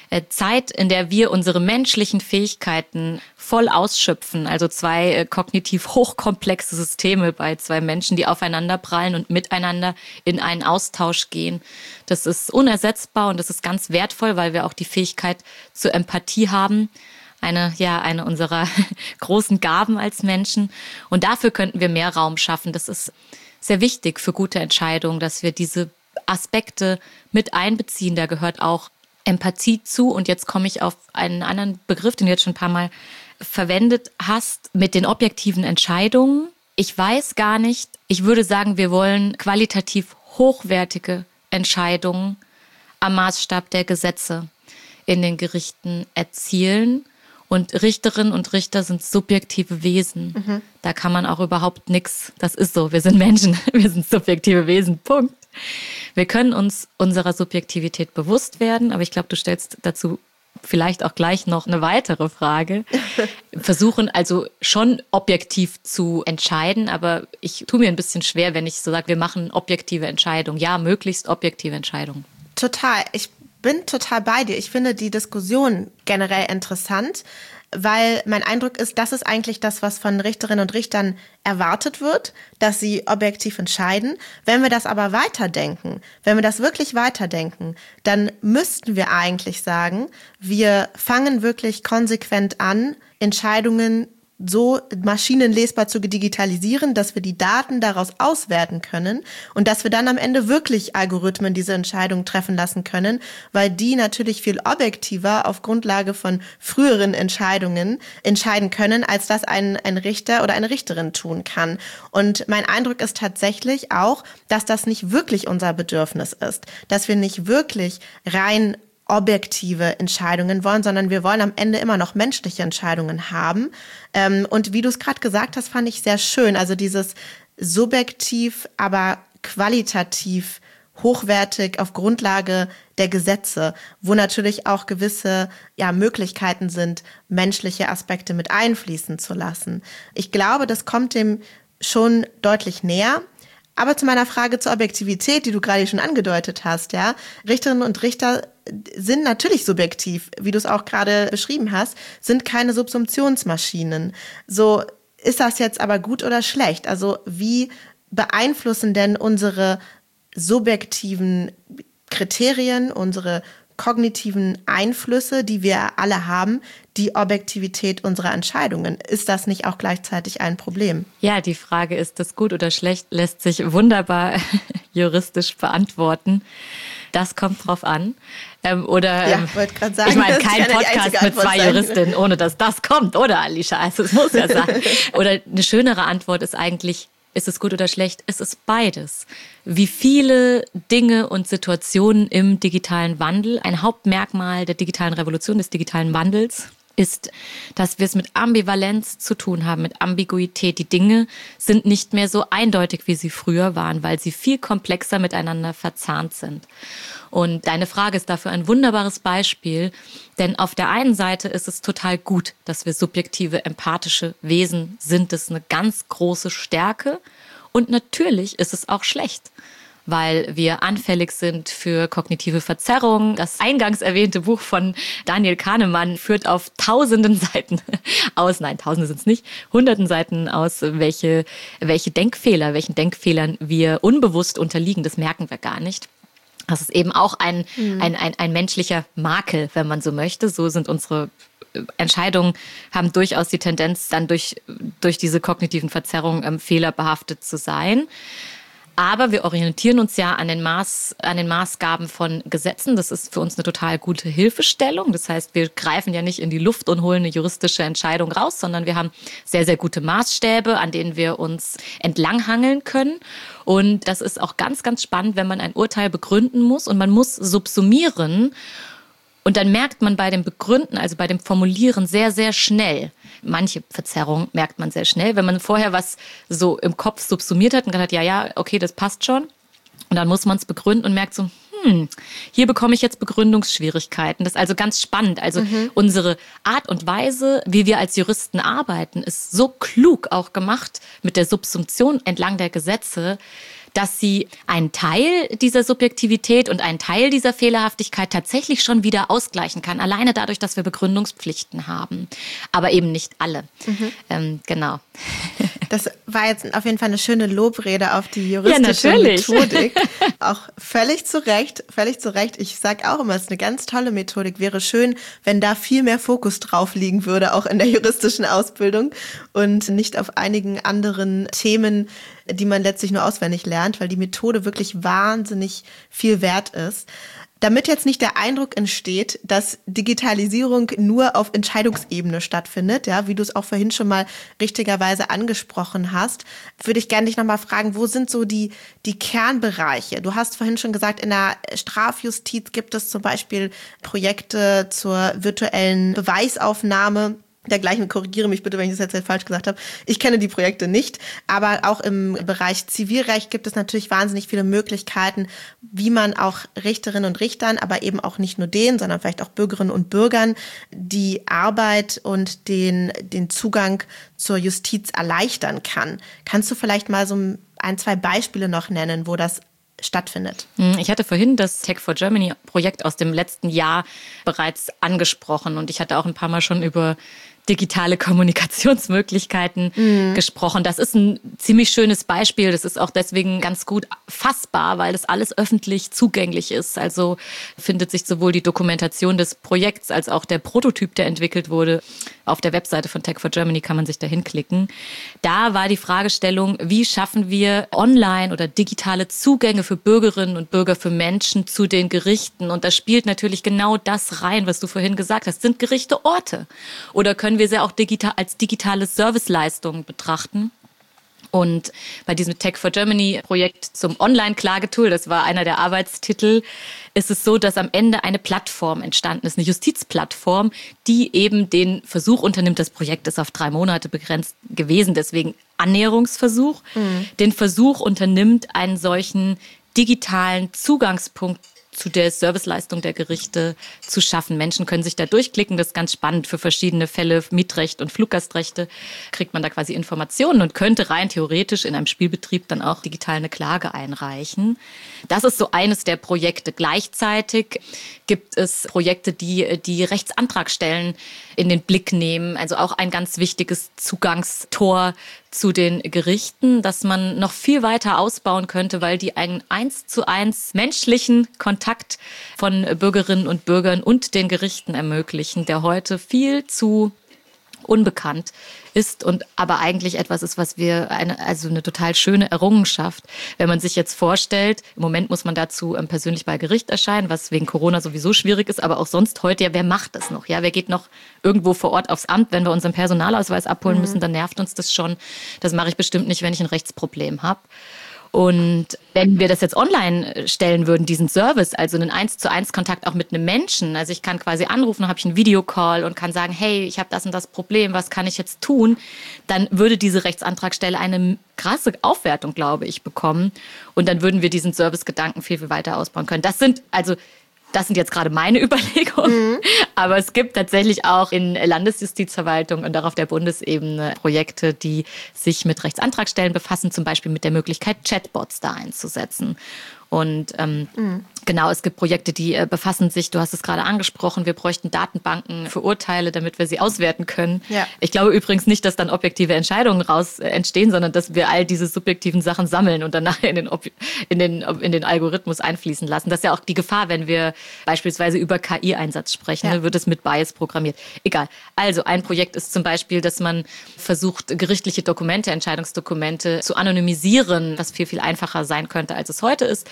Zeit, in der wir unsere menschlichen Fähigkeiten voll ausschöpfen, also zwei kognitiv hochkomplexe Systeme bei zwei Menschen, die aufeinander prallen und miteinander in einen Austausch gehen. Das ist unersetzbar und das ist ganz wertvoll, weil wir auch die Fähigkeit zur Empathie haben. Eine unserer großen Gaben als Menschen. Und dafür könnten wir mehr Raum schaffen. Das ist sehr wichtig für gute Entscheidungen, dass wir diese Aspekte mit einbeziehen. Da gehört auch Empathie zu. Und jetzt komme ich auf einen anderen Begriff, den du jetzt schon ein paar Mal verwendet hast, mit den objektiven Entscheidungen. Ich weiß gar nicht, ich würde sagen, wir wollen qualitativ hochwertige Entscheidungen am Maßstab der Gesetze in den Gerichten erzielen. Und Richterinnen und Richter sind subjektive Wesen. Da kann man auch überhaupt nichts. Das ist so. Wir sind Menschen. Wir sind subjektive Wesen. Punkt. Wir können uns unserer Subjektivität bewusst werden, aber ich glaube, du stellst dazu vielleicht auch gleich noch eine weitere Frage. Versuchen also schon objektiv zu entscheiden, aber ich tue mir ein bisschen schwer, wenn ich so sage, wir machen objektive Entscheidungen. Ja, möglichst objektive Entscheidungen. Total. Ich bin total bei dir. Ich finde die Diskussion generell interessant, weil mein Eindruck ist, das ist eigentlich das, was von Richterinnen und Richtern erwartet wird, dass sie objektiv entscheiden. Wenn wir das aber weiterdenken, wenn wir das wirklich weiterdenken, dann müssten wir eigentlich sagen, wir fangen wirklich konsequent an, Entscheidungen so maschinenlesbar zu digitalisieren, dass wir die Daten daraus auswerten können und dass wir dann am Ende wirklich Algorithmen diese Entscheidung treffen lassen können, weil die natürlich viel objektiver auf Grundlage von früheren Entscheidungen entscheiden können, als das ein Richter oder eine Richterin tun kann. Und mein Eindruck ist tatsächlich auch, dass das nicht wirklich unser Bedürfnis ist, dass wir nicht wirklich rein objektive Entscheidungen wollen, sondern wir wollen am Ende immer noch menschliche Entscheidungen haben. Und wie du es gerade gesagt hast, fand ich sehr schön. Also dieses subjektiv, aber qualitativ hochwertig auf Grundlage der Gesetze, wo natürlich auch gewisse Möglichkeiten sind, menschliche Aspekte mit einfließen zu lassen. Ich glaube, das kommt dem schon deutlich näher. Aber zu meiner Frage zur Objektivität, die du gerade schon angedeutet hast, Richterinnen und Richter sind natürlich subjektiv, wie du es auch gerade beschrieben hast, sind keine Subsumptionsmaschinen. So, ist das jetzt aber gut oder schlecht? Also wie beeinflussen denn unsere subjektiven Kriterien, unsere kognitiven Einflüsse, die wir alle haben, die Objektivität unserer Entscheidungen? Ist das nicht auch gleichzeitig ein Problem? Ja, die Frage, ist das gut oder schlecht, lässt sich wunderbar juristisch beantworten. Das kommt drauf an. Wollte gerade sagen, ich meine, kein Podcast mit zwei Juristinnen, ohne dass das kommt, oder Alicia? Also es muss ja sein. Oder eine schönere Antwort ist eigentlich, ist es gut oder schlecht? Es ist beides. Wie viele Dinge und Situationen im digitalen Wandel, ein Hauptmerkmal der digitalen Revolution, des digitalen Wandels, ist, dass wir es mit Ambivalenz zu tun haben, mit Ambiguität. Die Dinge sind nicht mehr so eindeutig, wie sie früher waren, weil sie viel komplexer miteinander verzahnt sind. Und deine Frage ist dafür ein wunderbares Beispiel, denn auf der einen Seite ist es total gut, dass wir subjektive, empathische Wesen sind. Das ist eine ganz große Stärke. Und natürlich ist es auch schlecht, weil wir anfällig sind für kognitive Verzerrungen. Das eingangs erwähnte Buch von Daniel Kahnemann führt auf tausenden Seiten aus, nein, tausende sind es nicht, hunderten Seiten aus, welchen Denkfehlern wir unbewusst unterliegen. Das merken wir gar nicht. Das ist eben auch ein menschlicher Makel, wenn man so möchte. So sind unsere Entscheidungen, haben durchaus die Tendenz, dann durch diese kognitiven Verzerrungen fehlerbehaftet zu sein. Aber wir orientieren uns ja an den Maßgaben von Gesetzen. Das ist für uns eine total gute Hilfestellung. Das heißt, wir greifen ja nicht in die Luft und holen eine juristische Entscheidung raus, sondern wir haben sehr, sehr gute Maßstäbe, an denen wir uns entlanghangeln können. Und das ist auch ganz, ganz spannend, wenn man ein Urteil begründen muss und man muss subsumieren. Und dann merkt man bei dem Begründen, also bei dem Formulieren sehr, sehr schnell, manche Verzerrungen merkt man sehr schnell, wenn man vorher was so im Kopf subsumiert hat und gesagt hat, ja, okay, das passt schon. Und dann muss man es begründen und merkt so, hier bekomme ich jetzt Begründungsschwierigkeiten. Das ist also ganz spannend. Also unsere Art und Weise, wie wir als Juristen arbeiten, ist so klug auch gemacht mit der Subsumption entlang der Gesetze, dass sie einen Teil dieser Subjektivität und einen Teil dieser Fehlerhaftigkeit tatsächlich schon wieder ausgleichen kann. Alleine dadurch, dass wir Begründungspflichten haben. Aber eben nicht alle. Genau. Das war jetzt auf jeden Fall eine schöne Lobrede auf die juristische Methodik. Auch völlig zu Recht. Ich sage auch immer, es ist eine ganz tolle Methodik. Wäre schön, wenn da viel mehr Fokus drauf liegen würde, auch in der juristischen Ausbildung und nicht auf einigen anderen Themen, die man letztlich nur auswendig lernt, weil die Methode wirklich wahnsinnig viel wert ist. Damit jetzt nicht der Eindruck entsteht, dass Digitalisierung nur auf Entscheidungsebene stattfindet, ja, wie du es auch vorhin schon mal richtigerweise angesprochen hast, würde ich gerne dich nochmal fragen, wo sind so die Kernbereiche? Du hast vorhin schon gesagt, in der Strafjustiz gibt es zum Beispiel Projekte zur virtuellen Beweisaufnahme. Dergleichen, korrigiere mich bitte, wenn ich das jetzt falsch gesagt habe. Ich kenne die Projekte nicht, aber auch im Bereich Zivilrecht gibt es natürlich wahnsinnig viele Möglichkeiten, wie man auch Richterinnen und Richtern, aber eben auch nicht nur denen, sondern vielleicht auch Bürgerinnen und Bürgern die Arbeit und den Zugang zur Justiz erleichtern kann. Kannst du vielleicht mal so ein, zwei Beispiele noch nennen, wo das stattfindet? Ich hatte vorhin das Tech for Germany Projekt aus dem letzten Jahr bereits angesprochen und ich hatte auch ein paar Mal schon über digitale Kommunikationsmöglichkeiten gesprochen. Das ist ein ziemlich schönes Beispiel. Das ist auch deswegen ganz gut fassbar, weil das alles öffentlich zugänglich ist. Also findet sich sowohl die Dokumentation des Projekts als auch der Prototyp, der entwickelt wurde. Auf der Webseite von Tech for Germany kann man sich da hinklicken. Da war die Fragestellung, wie schaffen wir online oder digitale Zugänge für Bürgerinnen und Bürger, für Menschen zu den Gerichten? Und da spielt natürlich genau das rein, was du vorhin gesagt hast. Sind Gerichte Orte? Oder können wir sie auch als digitale Serviceleistungen betrachten? Und bei diesem Tech for Germany Projekt zum Online-Klagetool, das war einer der Arbeitstitel, ist es so, dass am Ende eine Plattform entstanden ist, eine Justizplattform, die eben den Versuch unternimmt, das Projekt ist auf 3 Monate begrenzt gewesen, deswegen Annäherungsversuch, den Versuch unternimmt, einen solchen digitalen Zugangspunkt zu der Serviceleistung der Gerichte zu schaffen. Menschen können sich da durchklicken, das ist ganz spannend für verschiedene Fälle, Mietrecht und Fluggastrechte, kriegt man da quasi Informationen und könnte rein theoretisch in einem Spielbetrieb dann auch digital eine Klage einreichen. Das ist so eines der Projekte. Gleichzeitig gibt es Projekte, die Rechtsantragstellen in den Blick nehmen, also auch ein ganz wichtiges Zugangstor zu den Gerichten, das man noch viel weiter ausbauen könnte, weil die einen 1:1 menschlichen Kontakt von Bürgerinnen und Bürgern und den Gerichten ermöglichen, der heute viel zu unbekannt ist und aber eigentlich etwas ist, was wir eine total schöne Errungenschaft. Wenn man sich jetzt vorstellt, im Moment muss man dazu persönlich bei Gericht erscheinen, was wegen Corona sowieso schwierig ist, aber auch sonst heute, ja, wer macht das noch? Ja, wer geht noch irgendwo vor Ort aufs Amt, wenn wir unseren Personalausweis abholen müssen, dann nervt uns das schon. Das mache ich bestimmt nicht, wenn ich ein Rechtsproblem habe. Und wenn wir das jetzt online stellen würden, diesen Service, also einen 1:1 Kontakt auch mit einem Menschen, also ich kann quasi anrufen, dann habe ich einen Videocall und kann sagen, hey, ich habe das und das Problem, was kann ich jetzt tun? Dann würde diese Rechtsantragstelle eine krasse Aufwertung, glaube ich, bekommen. Und dann würden wir diesen Servicegedanken viel, viel weiter ausbauen können. Das sind jetzt gerade meine Überlegungen, aber es gibt tatsächlich auch in Landesjustizverwaltung und auch auf der Bundesebene Projekte, die sich mit Rechtsantragstellen befassen, zum Beispiel mit der Möglichkeit, Chatbots da einzusetzen. Und genau, es gibt Projekte, die befassen sich, du hast es gerade angesprochen, wir bräuchten Datenbanken für Urteile, damit wir sie auswerten können. Ja. Ich glaube übrigens nicht, dass dann objektive Entscheidungen raus entstehen, sondern dass wir all diese subjektiven Sachen sammeln und dann nachher in den Algorithmus einfließen lassen. Das ist ja auch die Gefahr, wenn wir beispielsweise über KI-Einsatz sprechen, wird es mit Bias programmiert. Egal. Also ein Projekt ist zum Beispiel, dass man versucht, gerichtliche Dokumente, Entscheidungsdokumente zu anonymisieren, was viel, viel einfacher sein könnte, als es heute ist.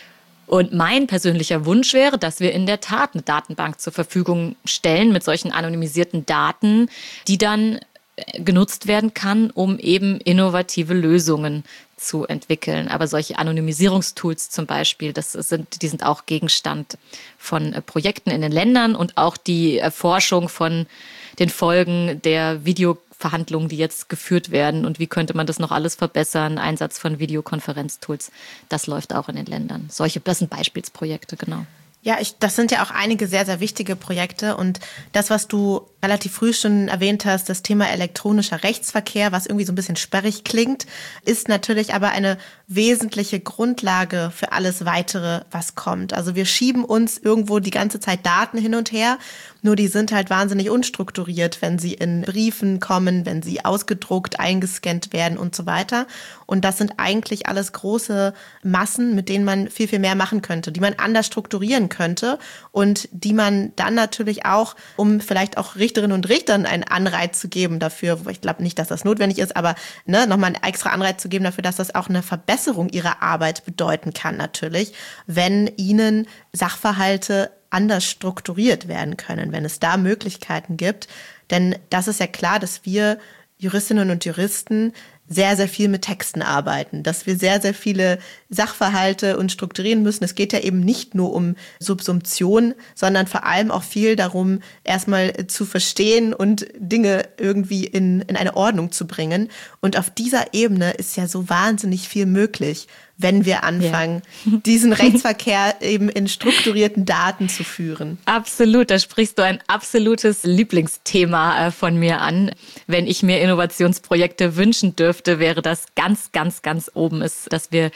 Und mein persönlicher Wunsch wäre, dass wir in der Tat eine Datenbank zur Verfügung stellen mit solchen anonymisierten Daten, die dann genutzt werden kann, um eben innovative Lösungen zu entwickeln. Aber solche Anonymisierungstools zum Beispiel, die sind auch Gegenstand von Projekten in den Ländern und auch die Erforschung von den Folgen der Videoverhandlungen, die jetzt geführt werden und wie könnte man das noch alles verbessern, Einsatz von Videokonferenztools, das läuft auch in den Ländern. Das sind Beispielsprojekte, genau. Ja, das sind ja auch einige sehr, sehr wichtige Projekte und das, was du relativ früh schon erwähnt hast, das Thema elektronischer Rechtsverkehr, was irgendwie so ein bisschen sperrig klingt, ist natürlich aber eine wesentliche Grundlage für alles Weitere, was kommt. Also wir schieben uns irgendwo die ganze Zeit Daten hin und her, nur die sind halt wahnsinnig unstrukturiert, wenn sie in Briefen kommen, wenn sie ausgedruckt, eingescannt werden und so weiter. Und das sind eigentlich alles große Massen, mit denen man viel, viel mehr machen könnte, die man anders strukturieren könnte und die man dann natürlich auch, um vielleicht auch Richterinnen und Richtern einen Anreiz zu geben dafür, ich glaube nicht, dass das notwendig ist, aber nochmal einen extra Anreiz zu geben dafür, dass das auch eine Verbesserung ihrer Arbeit bedeuten kann natürlich, wenn ihnen Sachverhalte anders strukturiert werden können, wenn es da Möglichkeiten gibt. Denn das ist ja klar, dass wir Juristinnen und Juristen sehr, sehr viel mit Texten arbeiten, dass wir sehr, sehr viele Sachverhalte uns strukturieren müssen. Es geht ja eben nicht nur um Subsumption, sondern vor allem auch viel darum, erstmal zu verstehen und Dinge irgendwie in eine Ordnung zu bringen. Und auf dieser Ebene ist ja so wahnsinnig viel möglich, wenn wir anfangen, diesen Rechtsverkehr eben in strukturierten Daten zu führen. Absolut, da sprichst du ein absolutes Lieblingsthema von mir an. Wenn ich mir Innovationsprojekte wünschen dürfte, wäre das ganz, ganz, ganz oben ist, dass wir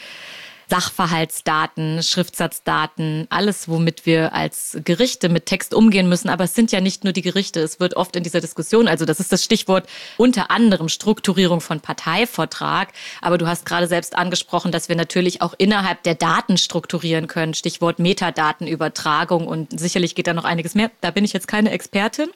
Sachverhaltsdaten, Schriftsatzdaten, alles, womit wir als Gerichte mit Text umgehen müssen. Aber es sind ja nicht nur die Gerichte. Es wird oft in dieser Diskussion, also das ist das Stichwort unter anderem Strukturierung von Parteivertrag. Aber du hast gerade selbst angesprochen, dass wir natürlich auch innerhalb der Daten strukturieren können. Stichwort Metadatenübertragung und sicherlich geht da noch einiges mehr. Da bin ich jetzt keine Expertin.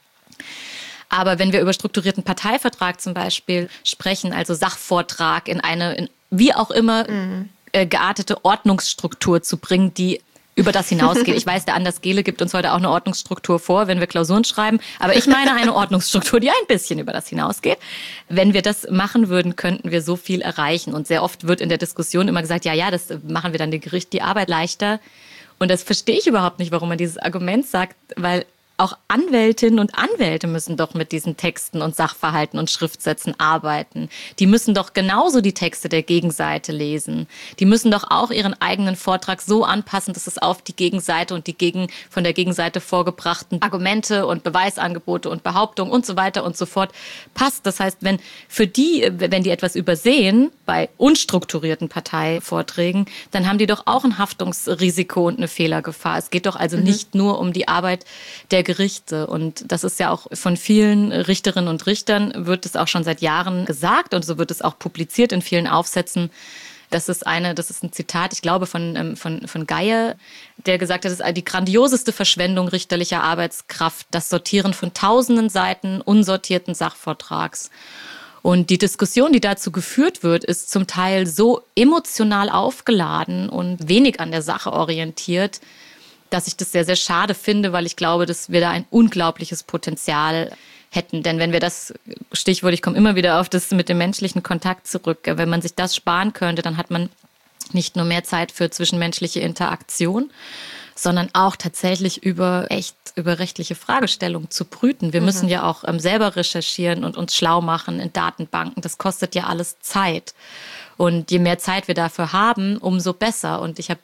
Aber wenn wir über strukturierten Parteivertrag zum Beispiel sprechen, also Sachvortrag in wie auch immer geartete Ordnungsstruktur zu bringen, die über das hinausgeht. Ich weiß, der Anders Gehle gibt uns heute auch eine Ordnungsstruktur vor, wenn wir Klausuren schreiben. Aber ich meine eine Ordnungsstruktur, die ein bisschen über das hinausgeht. Wenn wir das machen würden, könnten wir so viel erreichen. Und sehr oft wird in der Diskussion immer gesagt, ja, das machen wir dann dem Gericht die Arbeit leichter. Und das verstehe ich überhaupt nicht, warum man dieses Argument sagt, weil auch Anwältinnen und Anwälte müssen doch mit diesen Texten und Sachverhalten und Schriftsätzen arbeiten. Die müssen doch genauso die Texte der Gegenseite lesen. Die müssen doch auch ihren eigenen Vortrag so anpassen, dass es auf die Gegenseite und die von der Gegenseite vorgebrachten Argumente und Beweisangebote und Behauptungen und so weiter und so fort passt. Das heißt, wenn die etwas übersehen bei unstrukturierten Parteivorträgen, dann haben die doch auch ein Haftungsrisiko und eine Fehlergefahr. Es geht doch also nicht nur um die Arbeit der Gerichte. Und das ist ja auch von vielen Richterinnen und Richtern, wird es auch schon seit Jahren gesagt und so wird es auch publiziert in vielen Aufsätzen. Das ist ein Zitat, ich glaube, von Geier, der gesagt hat, es ist die grandioseste Verschwendung richterlicher Arbeitskraft, das Sortieren von tausenden Seiten unsortierten Sachvortrags. Und die Diskussion, die dazu geführt wird, ist zum Teil so emotional aufgeladen und wenig an der Sache orientiert, dass ich das sehr, sehr schade finde, weil ich glaube, dass wir da ein unglaubliches Potenzial hätten. Denn wenn wir das, Stichwort, ich komme immer wieder auf das mit dem menschlichen Kontakt zurück, wenn man sich das sparen könnte, dann hat man nicht nur mehr Zeit für zwischenmenschliche Interaktion, sondern auch tatsächlich über rechtliche Fragestellungen zu brüten. Wir müssen ja auch selber recherchieren und uns schlau machen in Datenbanken. Das kostet ja alles Zeit. Und je mehr Zeit wir dafür haben, umso besser. Und ich habe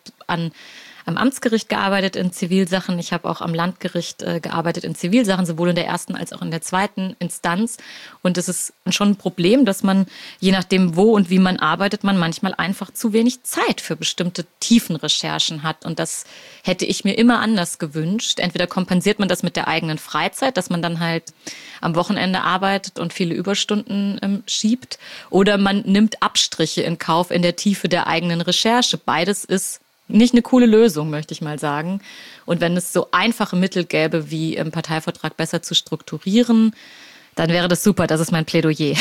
am Amtsgericht gearbeitet in Zivilsachen. Ich habe auch am Landgericht gearbeitet in Zivilsachen, sowohl in der ersten als auch in der zweiten Instanz. Und es ist schon ein Problem, dass man, je nachdem wo und wie man arbeitet, man manchmal einfach zu wenig Zeit für bestimmte Tiefenrecherchen hat. Und das hätte ich mir immer anders gewünscht. Entweder kompensiert man das mit der eigenen Freizeit, dass man dann halt am Wochenende arbeitet und viele Überstunden schiebt. Oder man nimmt Abstriche in Kauf in der Tiefe der eigenen Recherche. Beides ist nicht eine coole Lösung, möchte ich mal sagen. Und wenn es so einfache Mittel gäbe, wie im Parteivertrag besser zu strukturieren, dann wäre das super. Das ist mein Plädoyer.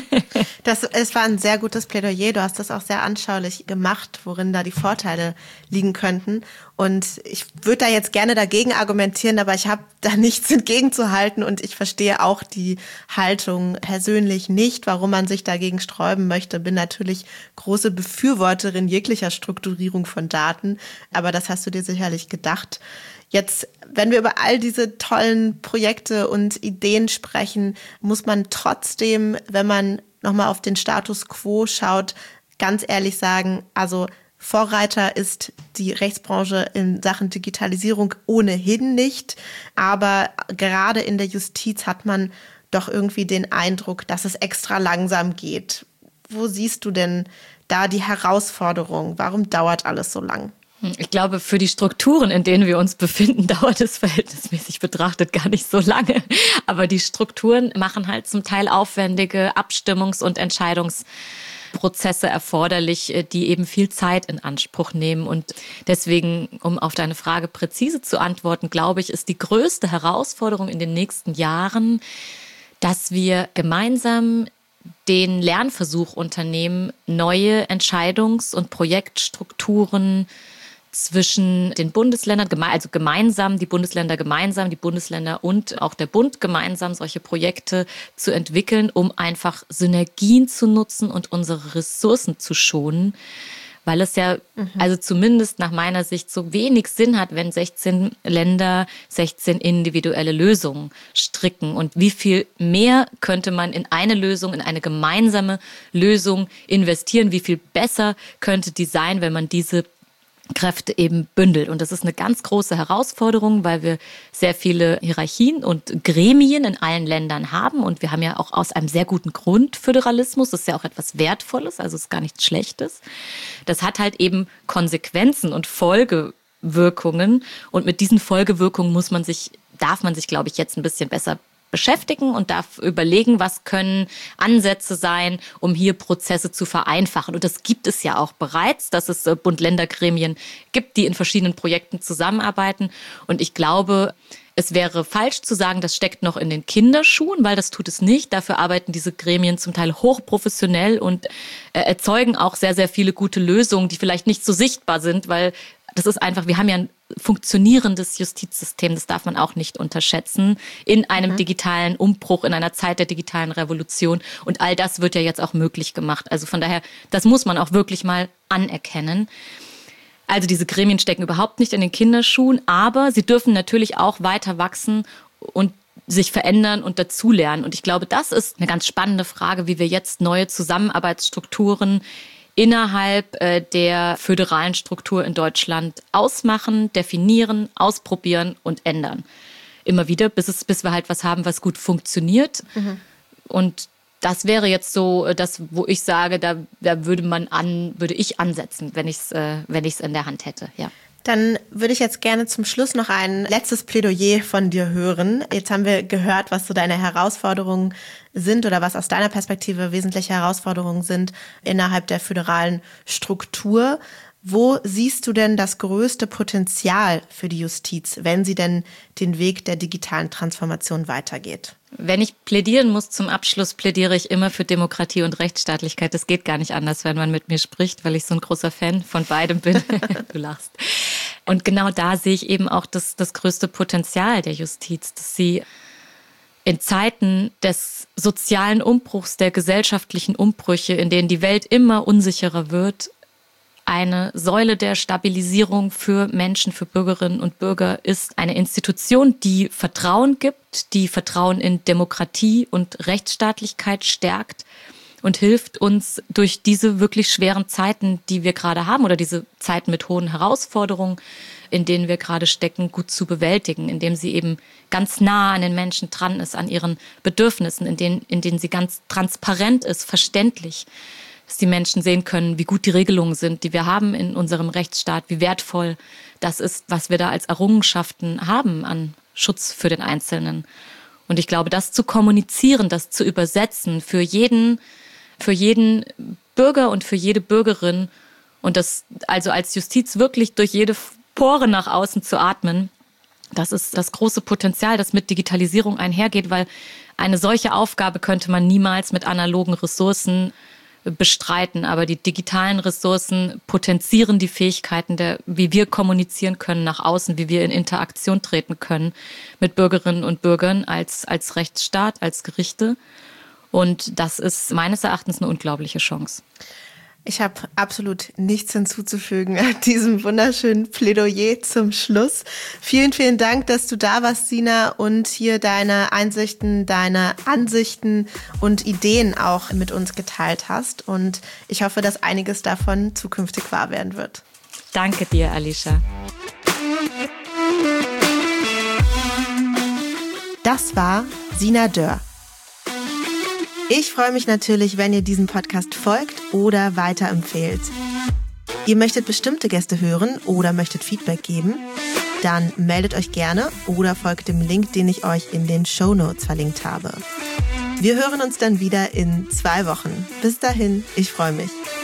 Es war ein sehr gutes Plädoyer. Du hast das auch sehr anschaulich gemacht, worin da die Vorteile liegen könnten. Und ich würde da jetzt gerne dagegen argumentieren, aber ich habe da nichts entgegenzuhalten und ich verstehe auch die Haltung persönlich nicht, warum man sich dagegen sträuben möchte. Bin natürlich große Befürworterin jeglicher Strukturierung von Daten, aber das hast du dir sicherlich gedacht. Jetzt, wenn wir über all diese tollen Projekte und Ideen sprechen, muss man trotzdem, wenn man nochmal auf den Status quo schaut, ganz ehrlich sagen, also Vorreiter ist die Rechtsbranche in Sachen Digitalisierung ohnehin nicht. Aber gerade in der Justiz hat man doch irgendwie den Eindruck, dass es extra langsam geht. Wo siehst du denn da die Herausforderung? Warum dauert alles so lang? Ich glaube, für die Strukturen, in denen wir uns befinden, dauert es verhältnismäßig betrachtet gar nicht so lange. Aber die Strukturen machen halt zum Teil aufwendige Abstimmungs- und Entscheidungsprozesse erforderlich, die eben viel Zeit in Anspruch nehmen. Und deswegen, um auf deine Frage präzise zu antworten, glaube ich, ist die größte Herausforderung in den nächsten Jahren, dass wir gemeinsam den Lernversuch unternehmen, neue Entscheidungs- und Projektstrukturen zwischen den Bundesländern, also gemeinsam, die Bundesländer und auch der Bund gemeinsam solche Projekte zu entwickeln, um einfach Synergien zu nutzen und unsere Ressourcen zu schonen. Weil es ja, also zumindest nach meiner Sicht, so wenig Sinn hat, wenn 16 Länder 16 individuelle Lösungen stricken. Und wie viel mehr könnte man in eine Lösung, in eine gemeinsame Lösung investieren? Wie viel besser könnte die sein, wenn man diese Kräfte eben bündelt. Und das ist eine ganz große Herausforderung, weil wir sehr viele Hierarchien und Gremien in allen Ländern haben. Und wir haben ja auch aus einem sehr guten Grund Föderalismus. Das ist ja auch etwas Wertvolles, also ist gar nichts Schlechtes. Das hat halt eben Konsequenzen und Folgewirkungen. Und mit diesen Folgewirkungen darf man sich, glaube ich, jetzt ein bisschen besser beschäftigen und darf überlegen, was können Ansätze sein, um hier Prozesse zu vereinfachen. Und das gibt es ja auch bereits, dass es Bund-Länder-Gremien gibt, die in verschiedenen Projekten zusammenarbeiten. Und ich glaube, es wäre falsch zu sagen, das steckt noch in den Kinderschuhen, weil das tut es nicht. Dafür arbeiten diese Gremien zum Teil hochprofessionell und erzeugen auch sehr, sehr viele gute Lösungen, die vielleicht nicht so sichtbar sind, weil das ist einfach, wir haben ja ein funktionierendes Justizsystem, das darf man auch nicht unterschätzen, in einem digitalen Umbruch, in einer Zeit der digitalen Revolution. Und all das wird ja jetzt auch möglich gemacht. Also von daher, das muss man auch wirklich mal anerkennen. Also diese Gremien stecken überhaupt nicht in den Kinderschuhen, aber sie dürfen natürlich auch weiter wachsen und sich verändern und dazulernen. Und ich glaube, das ist eine ganz spannende Frage, wie wir jetzt neue Zusammenarbeitsstrukturen innerhalb der föderalen Struktur in Deutschland ausmachen, definieren, ausprobieren und ändern. Immer wieder, bis wir halt was haben, was gut funktioniert. Mhm. Und das wäre jetzt so das, wo ich sage, da würde ich ansetzen, wenn ich es in der Hand hätte. Ja. Dann würde ich jetzt gerne zum Schluss noch ein letztes Plädoyer von dir hören. Jetzt haben wir gehört, was so deine Herausforderungen sind oder was aus deiner Perspektive wesentliche Herausforderungen sind innerhalb der föderalen Struktur. Wo siehst du denn das größte Potenzial für die Justiz, wenn sie denn den Weg der digitalen Transformation weitergeht? Wenn ich plädieren muss zum Abschluss, plädiere ich immer für Demokratie und Rechtsstaatlichkeit. Das geht gar nicht anders, wenn man mit mir spricht, weil ich so ein großer Fan von beidem bin. Du lachst. Und genau da sehe ich eben auch das größte Potenzial der Justiz, dass sie in Zeiten des sozialen Umbruchs, der gesellschaftlichen Umbrüche, in denen die Welt immer unsicherer wird, eine Säule der Stabilisierung für Menschen, für Bürgerinnen und Bürger ist eine Institution, die Vertrauen gibt, die Vertrauen in Demokratie und Rechtsstaatlichkeit stärkt und hilft uns durch diese wirklich schweren Zeiten, die wir gerade haben oder diese Zeiten mit hohen Herausforderungen, in denen wir gerade stecken, gut zu bewältigen, indem sie eben ganz nah an den Menschen dran ist, an ihren Bedürfnissen, in denen sie ganz transparent ist, verständlich, dass die Menschen sehen können, wie gut die Regelungen sind, die wir haben in unserem Rechtsstaat, wie wertvoll das ist, was wir da als Errungenschaften haben an Schutz für den Einzelnen. Und ich glaube, das zu kommunizieren, das zu übersetzen für jeden Bürger und für jede Bürgerin und das also als Justiz wirklich durch jede Pore nach außen zu atmen, das ist das große Potenzial, das mit Digitalisierung einhergeht, weil eine solche Aufgabe könnte man niemals mit analogen Ressourcen bestreiten, aber die digitalen Ressourcen potenzieren die Fähigkeiten, wie wir kommunizieren können nach außen, wie wir in Interaktion treten können mit Bürgerinnen und Bürgern als Rechtsstaat, als Gerichte. Und das ist meines Erachtens eine unglaubliche Chance. Ich habe absolut nichts hinzuzufügen an diesem wunderschönen Plädoyer zum Schluss. Vielen, vielen Dank, dass du da warst, Sina, und hier deine Einsichten, deine Ansichten und Ideen auch mit uns geteilt hast. Und ich hoffe, dass einiges davon zukünftig wahr werden wird. Danke dir, Alicia. Das war Sina Dörr. Ich freue mich natürlich, wenn ihr diesem Podcast folgt oder weiterempfehlt. Ihr möchtet bestimmte Gäste hören oder möchtet Feedback geben? Dann meldet euch gerne oder folgt dem Link, den ich euch in den Shownotes verlinkt habe. Wir hören uns dann wieder in 2 Wochen. Bis dahin, ich freue mich.